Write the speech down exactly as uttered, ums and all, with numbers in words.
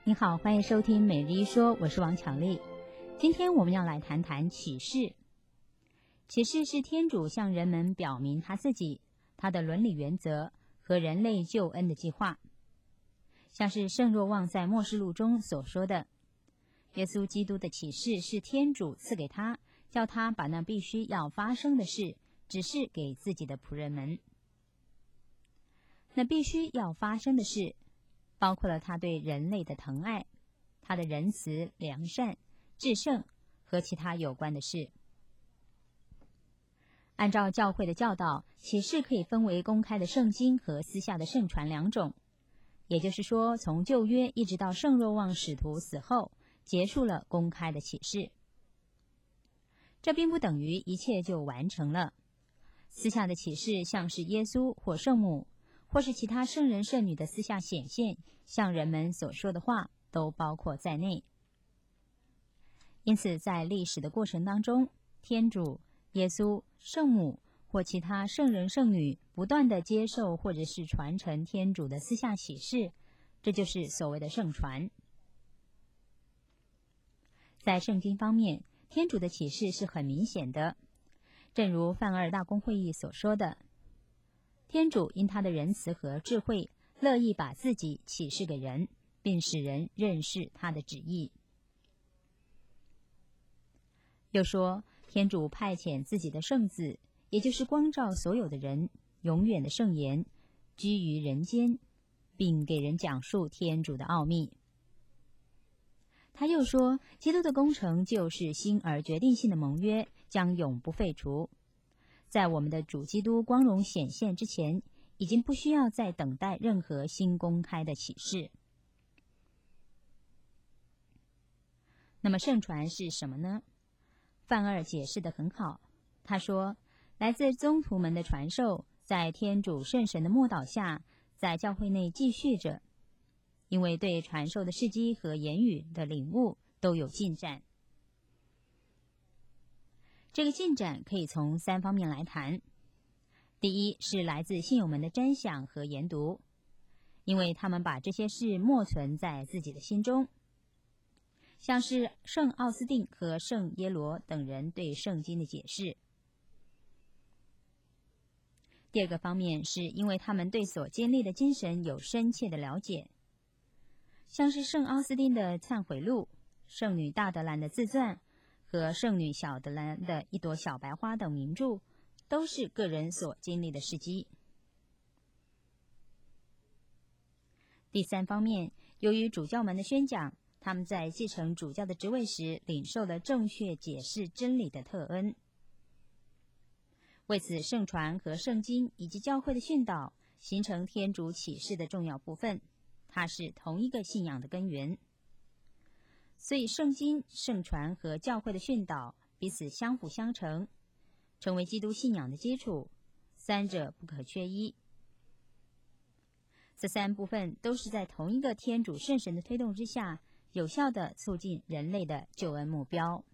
你好，欢迎收听每日一说，我是王巧丽。今天我们要来谈谈启示。启示是天主向人们表明他自己、他的伦理原则和人类救恩的计划。像是圣若望在默示录中所说的，耶稣基督的启示是天主赐给他，叫他把那必须要发生的事指示给自己的仆人们。那必须要发生的事包括了他对人类的疼爱，他的仁慈、良善、至圣和其他有关的事。按照教会的教导，启示可以分为公开的圣经和私下的圣传两种，也就是说，从旧约一直到圣若望使徒死后，结束了公开的启示。这并不等于一切就完成了。私下的启示像是耶稣或圣母或是其他圣人圣女的私下显现，向人们所说的话都包括在内。因此在历史的过程当中，天主、耶稣、圣母或其他圣人圣女不断地接受或者是传承天主的私下启示，这就是所谓的圣传。在圣经方面，天主的启示是很明显的，正如梵二大公会议所说的，天主因他的仁慈和智慧，乐意把自己启示给人，并使人认识他的旨意。又说，天主派遣自己的圣子，也就是光照所有的人，永远的圣言，居于人间，并给人讲述天主的奥秘。他又说，基督的工程就是新而决定性的盟约，将永不废除。在我们的主基督光荣显现之前，已经不需要再等待任何新公开的启示。那么圣传是什么呢？梵二解释得很好，他说，来自宗徒们的传授，在天主圣神的默导下，在教会内继续着，因为对传授的事迹和言语的领悟都有进展。这个进展可以从三方面来谈。第一是来自信友们的瞻想和研读，因为他们把这些事默存在自己的心中，像是圣奥斯定和圣耶罗等人对圣经的解释。第二个方面是因为他们对所经历的精神有深切的了解，像是圣奥斯定的忏悔录、圣女大德兰的自传和圣女小德兰的一朵小白花等名著，都是个人所经历的事迹。第三方面，由于主教们的宣讲，他们在继承主教的职位时领受了正确解释真理的特恩。为此，圣传和圣经以及教会的训导形成天主启示的重要部分，它是同一个信仰的根源。所以圣经、圣传和教会的训导彼此相辅相成，成为基督信仰的基础，三者不可缺一。这三部分都是在同一个天主圣神的推动之下，有效地促进人类的救恩目标。